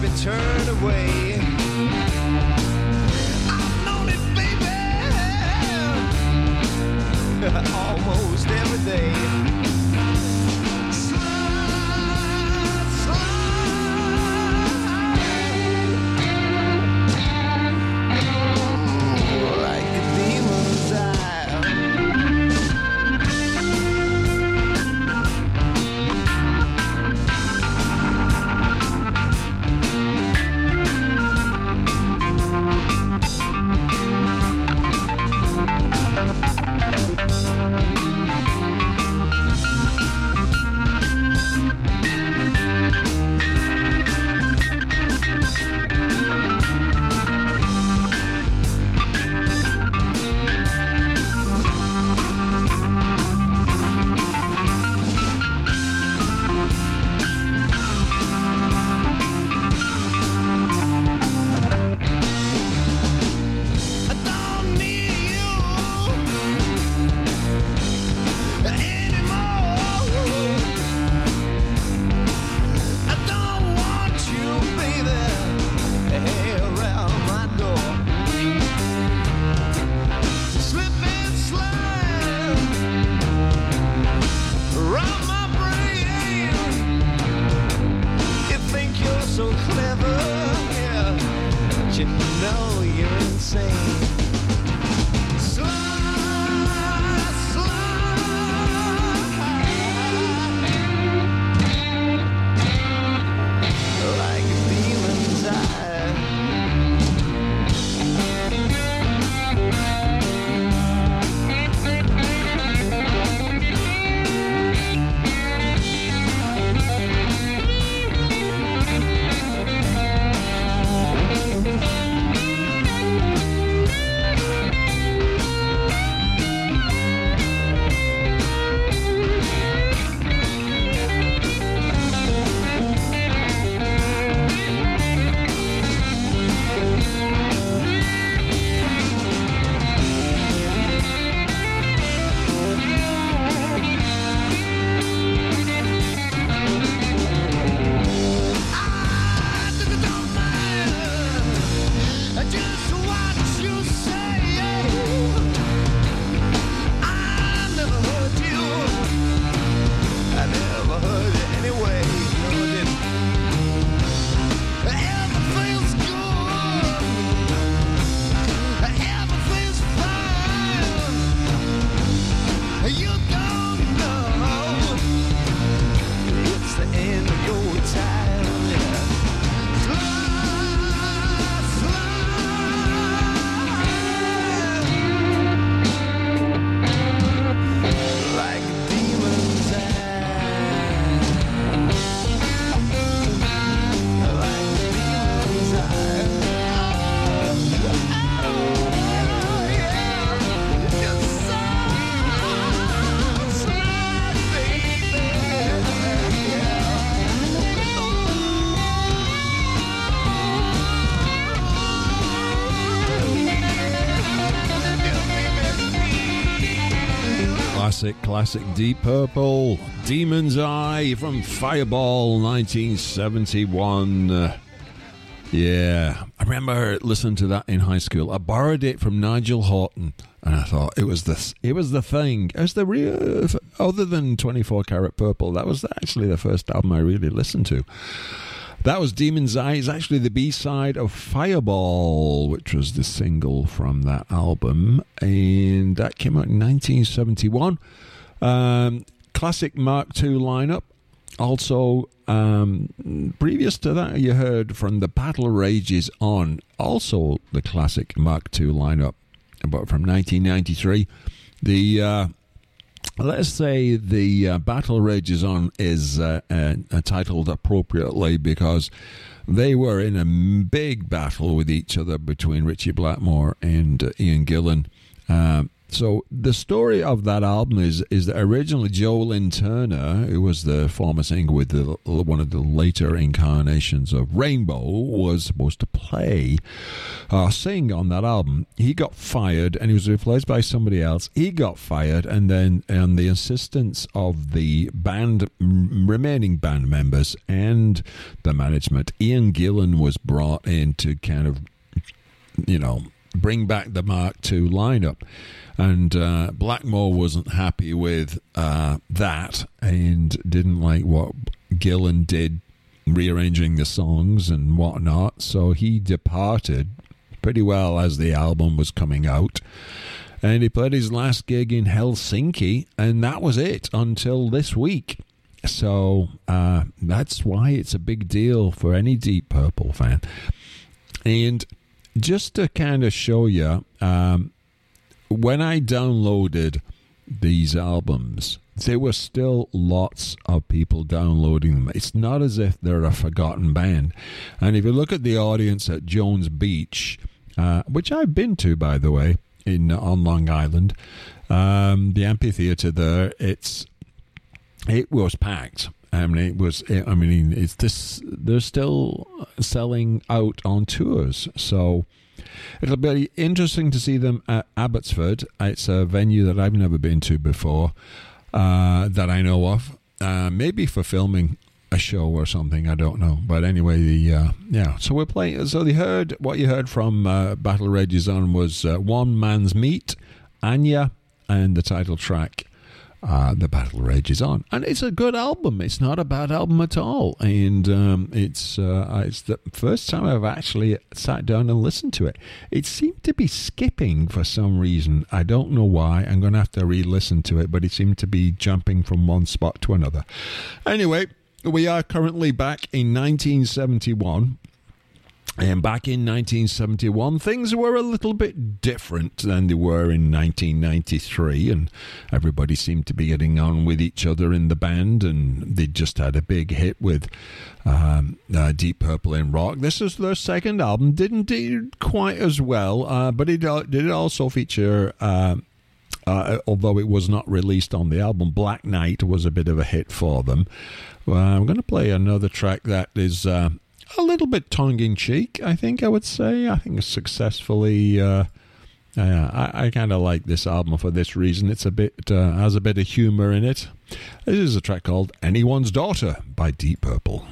be turned away. I've known it, baby, almost every day. Classic Deep Purple, Demon's Eye from Fireball 1971. Yeah, I remember listening to that in high school. I borrowed it from Nigel Horton, and I thought it was the thing. It was the real, other than 24 Karat Purple, that was actually the first album I really listened to. That was Demon's Eye. It's actually the B-side of Fireball, which was the single from that album, and that came out in 1971. Classic Mark II lineup. Also, previous to that, you heard from The Battle Rages On, also the classic Mark II lineup, but from 1993. Let's say the Battle Rages On is titled appropriately because they were in a big battle with each other between Ritchie Blackmore and Ian Gillan. So the story of that album is that originally Joe Lynn Turner, who was the former singer with one of the later incarnations of Rainbow, was supposed to sing on that album. He got fired and he was replaced by somebody else. He got fired, and then on the insistence of the remaining band members and the management, Ian Gillan was brought in to kind of, bring back the Mark II lineup. And Blackmore wasn't happy with that and didn't like what Gillan did, rearranging the songs and whatnot. So he departed pretty well as the album was coming out. And he played his last gig in Helsinki, and that was it until this week. So that's why it's a big deal for any Deep Purple fan. And just to kind of show you, when I downloaded these albums, there were still lots of people downloading them. It's not as if they're a forgotten band. And if you look at the audience at Jones Beach, which I've been to, by the way, on Long Island, the amphitheater there, it was packed. They're still selling out on tours. So it'll be interesting to see them at Abbotsford. It's a venue that I've never been to before, that I know of. Maybe for filming a show or something, I don't know. But anyway, so we're playing. So what you heard from Battle Rages On was One Man's Meat, Anya, and the title track, The Battle Rages On. And it's a good album. It's not a bad album at all. And it's the first time I've actually sat down and listened to it. It seemed to be skipping for some reason. I don't know why. I'm going to have to re-listen to it, but it seemed to be jumping from one spot to another. Anyway, we are currently back in 1971. And back in 1971, things were a little bit different than they were in 1993, and everybody seemed to be getting on with each other in the band, and they just had a big hit with Deep Purple in rock. This is their second album. Didn't do quite as well, but it did also feature, although it was not released on the album, Black Knight was a bit of a hit for them. I'm going to play another track that is a little bit tongue-in-cheek, I think I would say. I think it's successfully... I kind of like this album for this reason. It's has a bit of humor in it. This is a track called Anyone's Daughter by Deep Purple.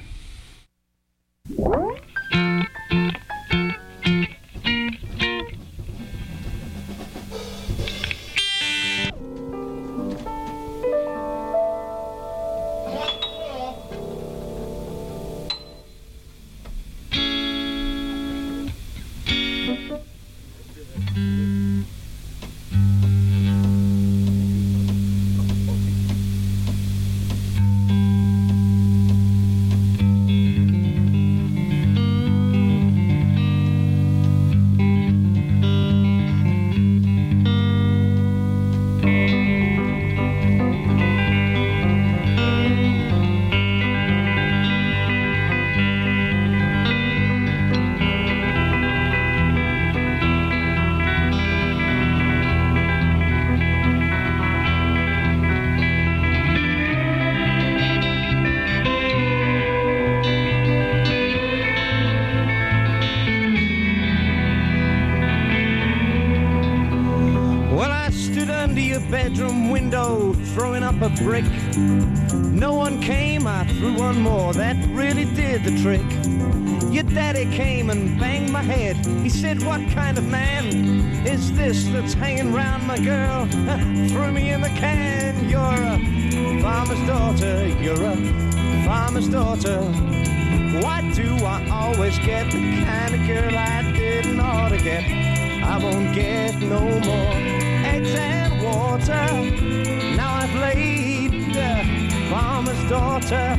Bedroom window, throwing up a brick. No one came, I threw one more, that really did the trick. Your daddy came and banged my head. He said, what kind of man is this that's hanging round my girl? Threw me in the can. You're a farmer's daughter, you're a farmer's daughter. Why do I always get the kind of girl I didn't ought to get? I won't get no more eggs and water. Now I've laid the farmer's daughter.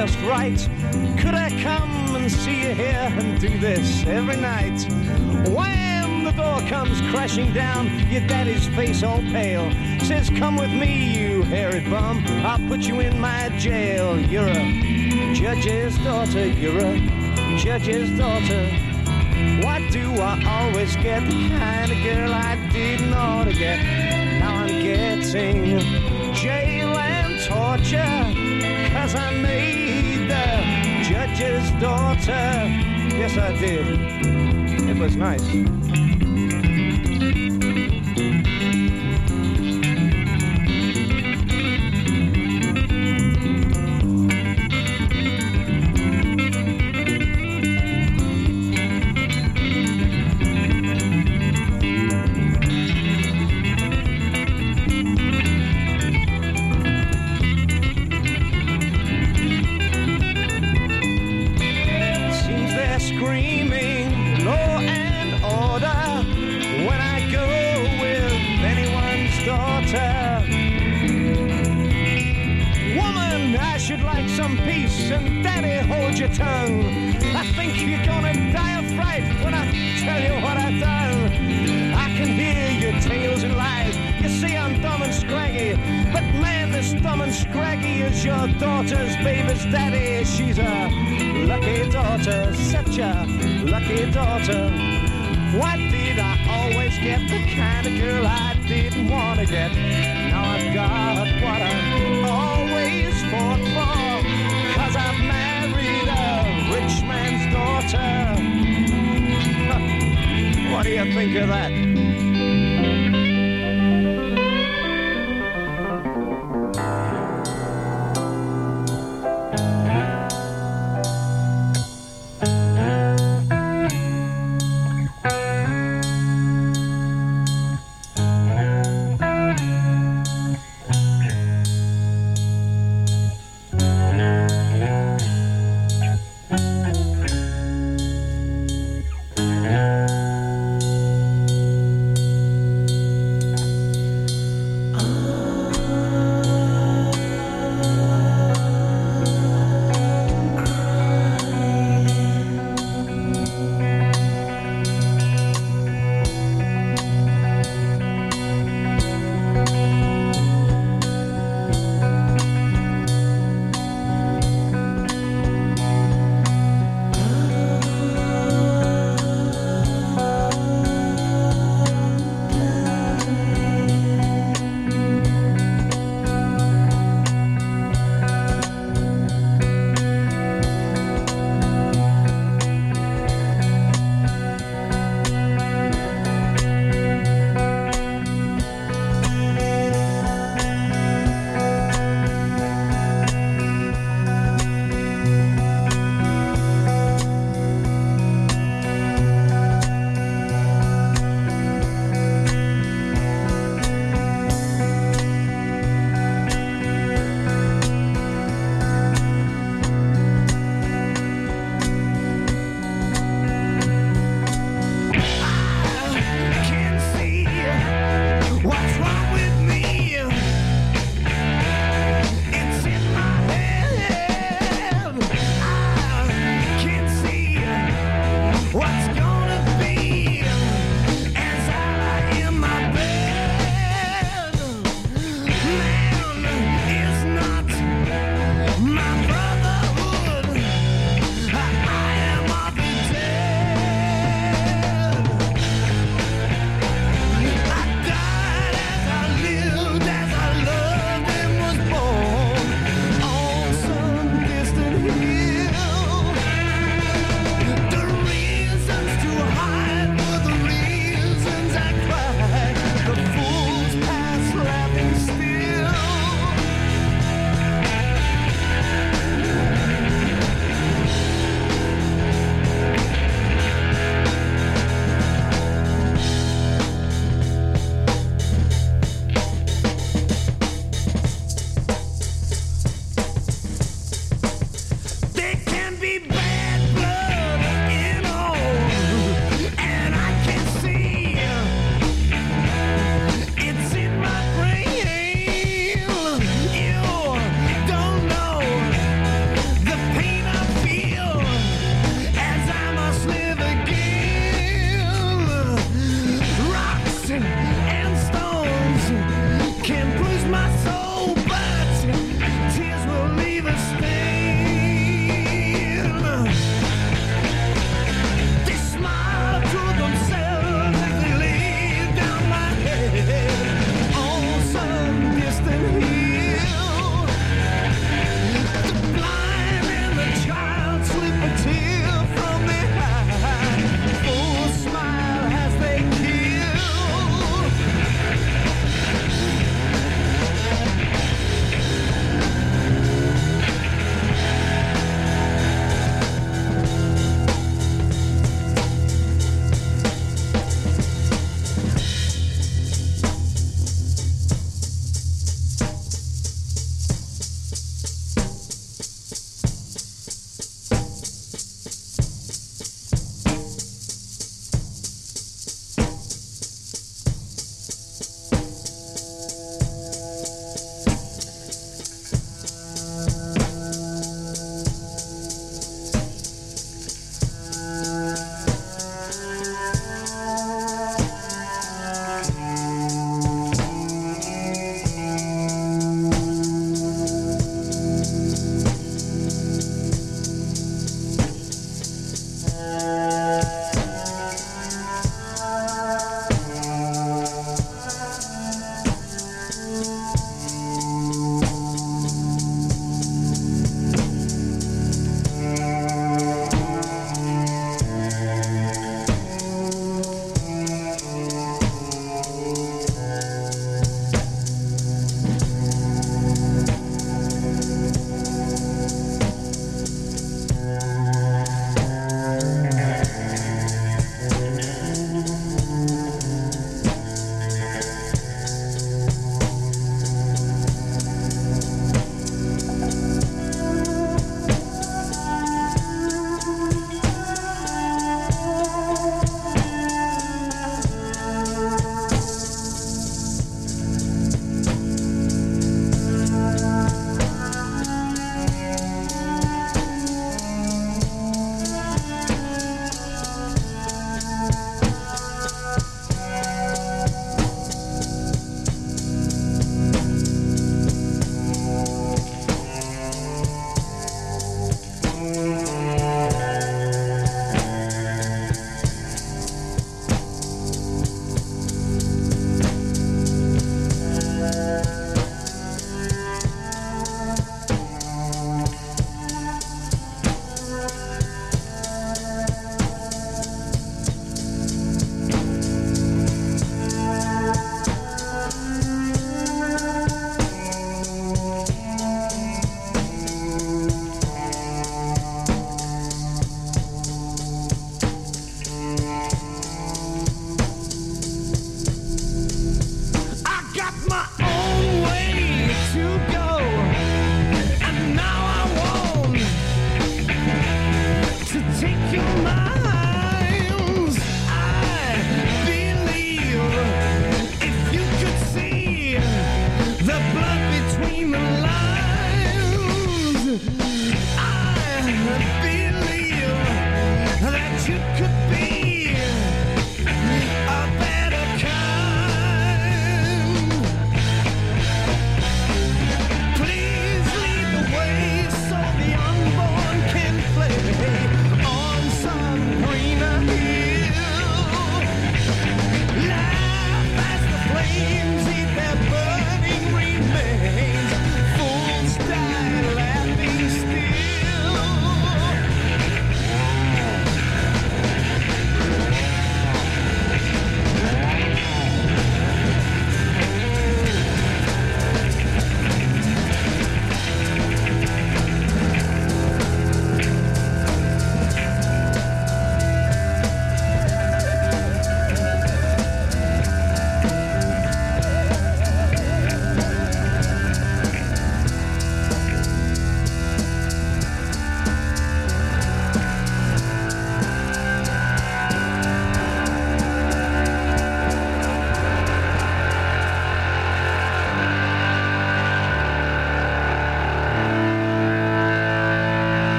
just right. Could I come and see you here and do this every night? Wham! The door comes crashing down, your daddy's face all pale. Says, come with me, you hairy bum, I'll put you in my jail. You're a judge's daughter, you're a judge's daughter. Why do I always get the kind of girl I didn't ought to get? Now I'm getting jail and torture, 'cause I made the judge's daughter. Yes, I did. It was nice. And daddy, hold your tongue. I think you're gonna die of fright when I tell you what I've done. I can hear your tales and lies. You see I'm dumb and scraggy, but man, this dumb and scraggy is your daughter's baby's daddy. She's a lucky daughter, such a lucky daughter. Why did I always get the kind of girl I didn't want to get? Now I've got what I always fought for, 'cause I've married a rich man's daughter. What do you think of that?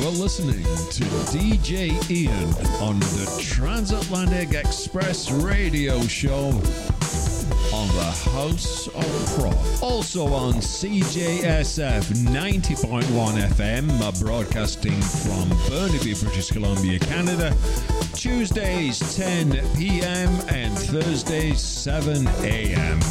You're listening to DJ Ian on the Transatlantic Express radio show on the House of Prof. Also on CJSF 90.1 FM, broadcasting from Burnaby, British Columbia, Canada, Tuesdays 10 p.m. and Thursdays 7 a.m.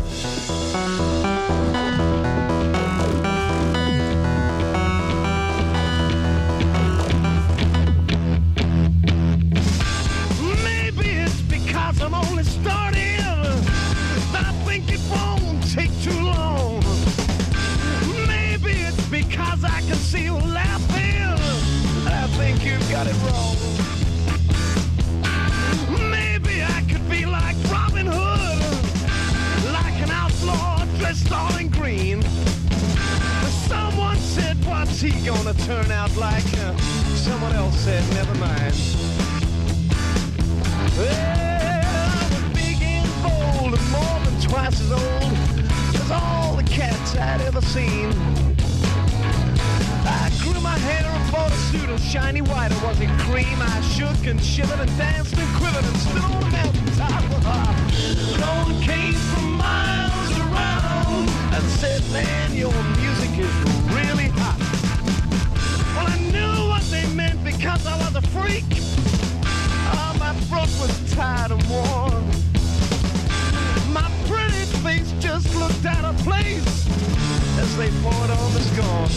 Maybe it's because I'm only starting. I think it won't take too long. Maybe it's because I can see you laughing. I think you've got it wrong. Maybe I could be like Robin Hood, like an outlaw dressed all in green. But someone said, what's he gonna turn out like? Someone else said, never mind. Well, I'm big and bold and more than twice as old as all the cats I'd ever seen. I grew my hair and bought a suit of shiny white. Or was it cream? I shook and shivered and danced and quivered and stood on the mountaintop. No one came from miles around and said, man, your music is really hot. Well, I knew what they meant because I was a freak. Oh, my throat was tired and worn. My pretty face just looked out of place as they poured on the scorn.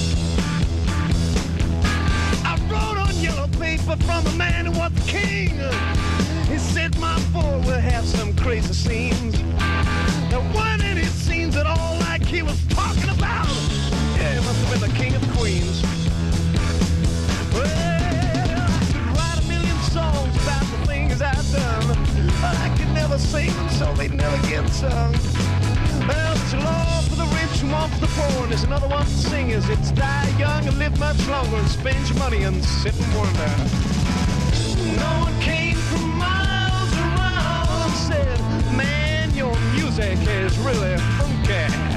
I wrote on yellow paper from a man who was the king. He said my boy will have some crazy scenes. There weren't any scenes at all like he was talking about. Yeah, he must have been the king of queens. Well, I could write a million songs about the things I've done, but I could never sing them so they'd never get sung. Well, it's a law for the rich and one for the poor, and there's another one for singers. It's die young and live much longer and spend your money and sit and wonder. No one came from miles around and said, man, your music is really funky.